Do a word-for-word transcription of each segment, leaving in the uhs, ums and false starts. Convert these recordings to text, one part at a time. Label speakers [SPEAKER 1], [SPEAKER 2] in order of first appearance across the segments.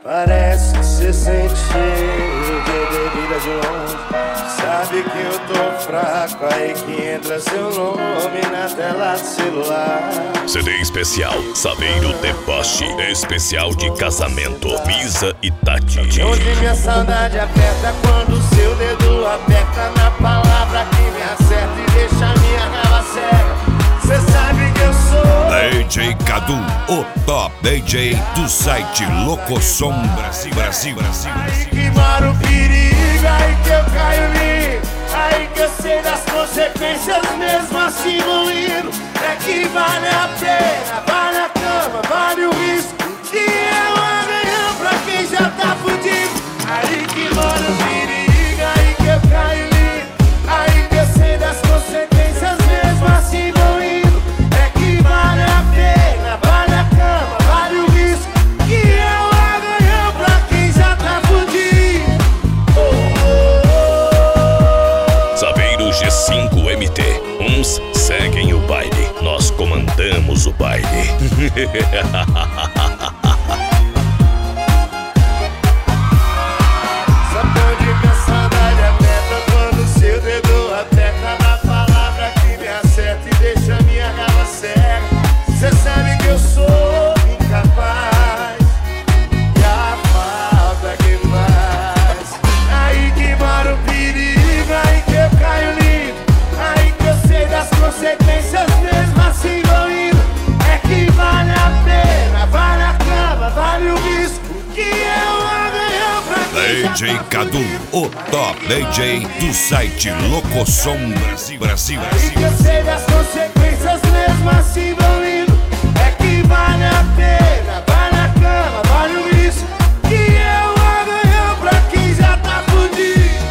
[SPEAKER 1] Parece que cê sente cheiro de bebida de longe. Sabe que eu tô fraco, aí que entra seu nome na tela do celular.
[SPEAKER 2] C D especial, Saveiro Deboche, especial de casamento, Misa e Tati.
[SPEAKER 1] Onde minha saudade aperta quando o seu dedo aperta na palavra que me acerta e deixa minha rala cega. Cê sabe que eu sou
[SPEAKER 3] D J Cadu, o top D J do site Locosom Brasil, Brasil, Brasil.
[SPEAKER 1] aí que mora o perigo, aí que eu caio lindo, aí que eu sei das consequências, mesmo assim vou indo. É que vale a pena, vale a cama, vale o risco, que é um amanhã pra quem já tá fudido. Aí que mora o perigo, aí que eu caio lindo, aí que eu sei das consequências, mesmo assim vou indo. É que vale a pena, vale a cama, vale o risco, que é um amanhã pra quem já tá fudido.
[SPEAKER 2] Saveiro G cinco M T, uns seguem o baile, nós comandamos o baile.
[SPEAKER 1] Sabe onde minha saudade aperta quando seu dedo aperta na palavra que me acerta e deixa minha rala cega. Cê sabe que eu sou incapaz e a falta que mais. Aí que mora o perigo, aí que eu caio lindo, aí que eu sei das consequências, mesmo assim vou indo. É que vale a pena, vale a cama, vale o risco, que é um amanhã pra quem
[SPEAKER 3] D
[SPEAKER 1] já
[SPEAKER 3] J
[SPEAKER 1] tá
[SPEAKER 3] Cadu,
[SPEAKER 1] fudido.
[SPEAKER 3] o top D J do site Locosom Brasil, Brasil,
[SPEAKER 1] Aí que eu
[SPEAKER 3] Brasil.
[SPEAKER 1] sei das consequências, mesmo assim vou indo. É que vale a pena, vale a cama, vale o risco, que é um amanhã pra quem já tá fudido.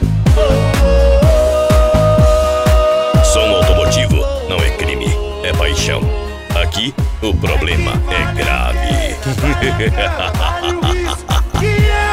[SPEAKER 2] Som automotivo não é crime, é paixão. Aqui o problema é grave.
[SPEAKER 1] Vale o risco, que é